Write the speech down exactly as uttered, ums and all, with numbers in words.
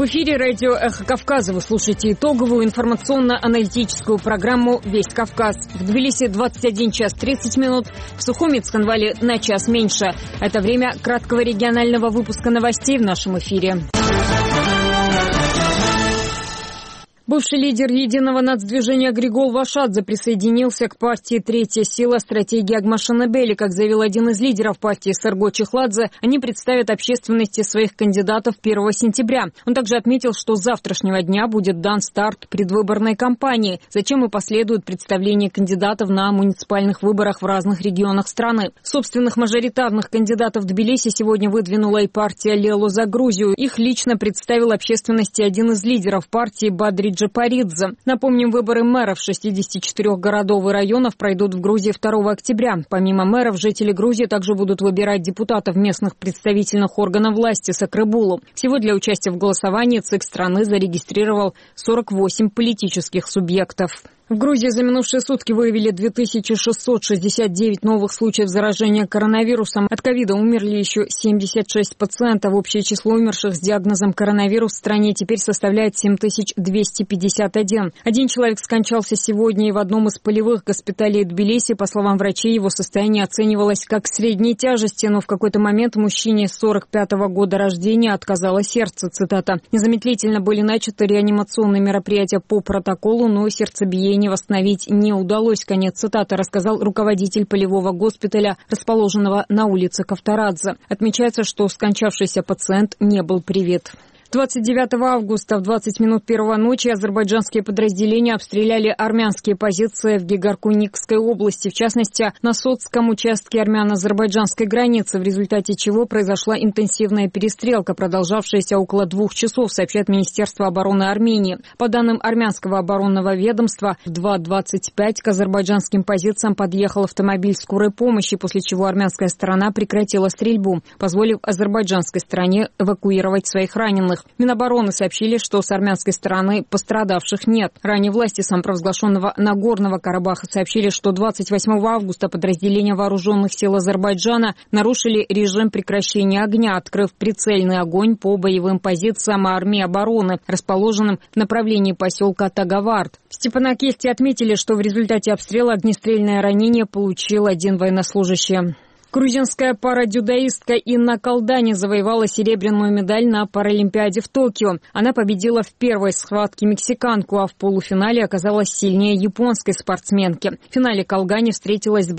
эфире радио «Эхо Кавказа». Вы слушаете итоговую информационно-аналитическую программу «Весь Кавказ». В Тбилиси двадцать один час тридцать минут, в Сухуми и Цхинвале на час меньше. Это время краткого регионального выпуска новостей в нашем эфире. Бывший лидер единого нацдвижения Григол Вашадзе присоединился к партии «Третья сила» стратегии Агмашинебели. Как заявил один из лидеров партии Серго Чехладзе, они представят общественности своих кандидатов первого сентября. Он также отметил, что с завтрашнего дня будет дан старт предвыборной кампании, затем и последует представление кандидатов на муниципальных выборах в разных регионах страны. Собственных мажоритарных кандидатов в Тбилиси сегодня выдвинула и партия «Лело за Грузию». Их лично представил общественности один из лидеров партии Бадри Джапаридзе. Напомним, выборы мэров шестидесяти четырёх городов и районов пройдут в Грузии второго октября. Помимо мэров, жители Грузии также будут выбирать депутатов местных представительных органов власти Сакрыбулу. Всего для участия в голосовании ЦИК страны зарегистрировал сорок восемь политических субъектов. В Грузии за минувшие сутки выявили две тысячи шестьсот шестьдесят девять новых случаев заражения коронавирусом. От ковида умерли еще семьдесят шесть пациентов. Общее число умерших с диагнозом коронавирус в стране теперь составляет семь тысяч двести пятьдесят один. Один человек скончался сегодня и в одном из полевых госпиталей Тбилиси. По словам врачей, его состояние оценивалось как средней тяжести, но в какой-то момент мужчине сорок пятого года рождения отказало сердце. Цитата. «Незамедлительно были начаты реанимационные мероприятия по протоколу, но сердцебиение восстановить не удалось». Конец цитаты, рассказал руководитель полевого госпиталя, расположенного на улице Кавторадзе. Отмечается, что скончавшийся пациент не был привит. двадцать девятого августа в двадцать минут первого ночи азербайджанские подразделения обстреляли армянские позиции в Гегаркуникской области, в частности, на Соцком участке армяно-азербайджанской границы, в результате чего произошла интенсивная перестрелка, продолжавшаяся около двух часов, сообщает Министерство обороны Армении. По данным армянского оборонного ведомства, в два двадцать пять к азербайджанским позициям подъехал автомобиль скорой помощи, после чего армянская сторона прекратила стрельбу, позволив азербайджанской стороне эвакуировать своих раненых. Минобороны сообщили, что с армянской стороны пострадавших нет. Ранее власти самопровозглашенного Нагорного Карабаха сообщили, что двадцать восьмого августа подразделения вооруженных сил Азербайджана нарушили режим прекращения огня, открыв прицельный огонь по боевым позициям армии обороны, расположенным в направлении поселка Тагавард. В Степанакерте отметили, что в результате обстрела огнестрельное ранение получил один военнослужащий. Грузинская парадюдоистка Инна Калдани завоевала серебряную медаль на Паралимпиаде в Токио. Она победила в первой схватке мексиканку, а в полуфинале оказалась сильнее японской спортсменки. В финале Калдани встретилась с